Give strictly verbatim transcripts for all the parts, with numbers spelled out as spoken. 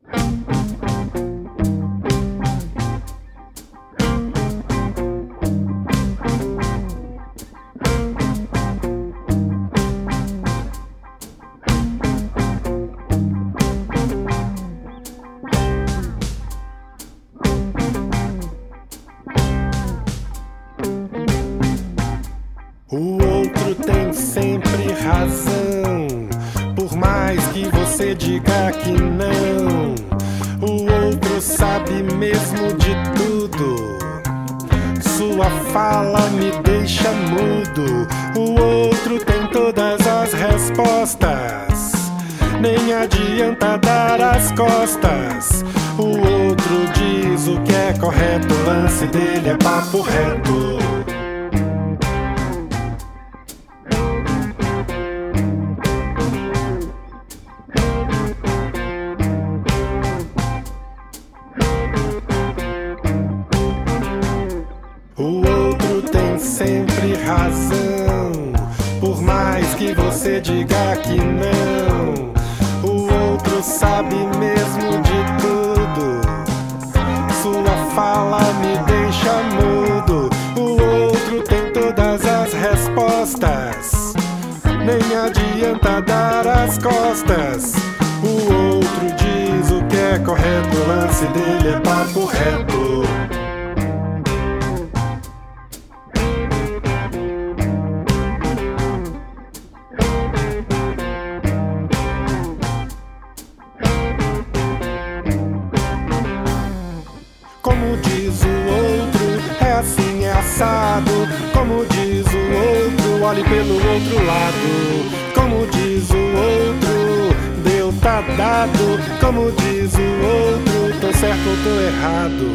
O outro tem sempre razão, por mais que você diga que não. O outro sabe mesmo de tudo, sua fala me deixa mudo. O outro tem todas as respostas, nem adianta dar as costas. O outro diz o que é correto, o lance dele é papo reto. O outro tem sempre razão, por mais que você diga que não. O outro sabe mesmo de tudo, sua fala me deixa mudo. O outro tem todas as respostas, nem adianta dar as costas. O outro diz o que é correto, o lance dele é papo reto. Como diz o outro, é assim, é assado. Como diz o outro, olhe pelo outro lado. Como diz o outro, deu, tá dado. Como diz o outro, tô certo ou tô errado.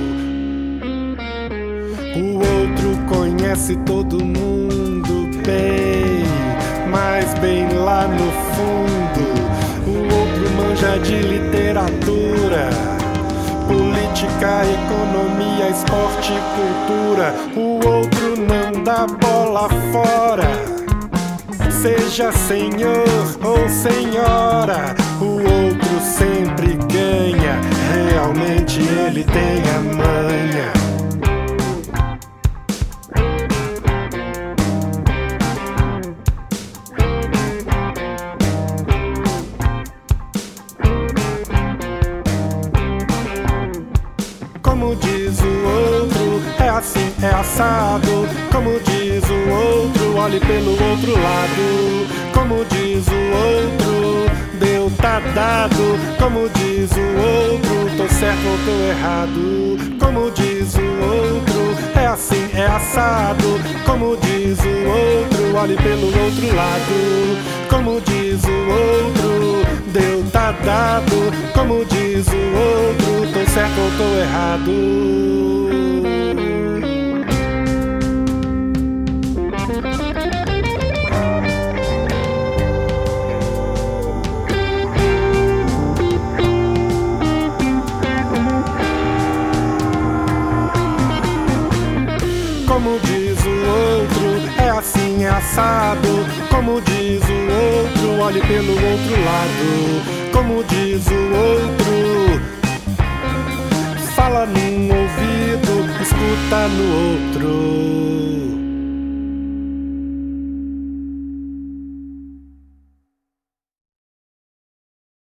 O outro conhece todo mundo bem, mas bem lá no fundo. O outro manja de literatura, política, economia, esporte e cultura. O outro não dá bola fora, seja senhor ou senhora. O outro sempre ganha, realmente ele tem a manha. Como diz o outro, é assim, é assado. Como diz o outro, olhe pelo outro lado. Como diz o outro, deu, tá dado. Como diz o outro, tô certo ou tô errado. Como diz o outro, é assim, é assado. Como diz o outro, olhe pelo outro lado. Como diz o outro, deu, tá dado. Como diz o outro, tô certo ou tô errado. Como diz o outro, é assim, é assado. Como diz o outro, olhe pelo outro lado. Como diz o outro, fala num ouvido, escuta no outro.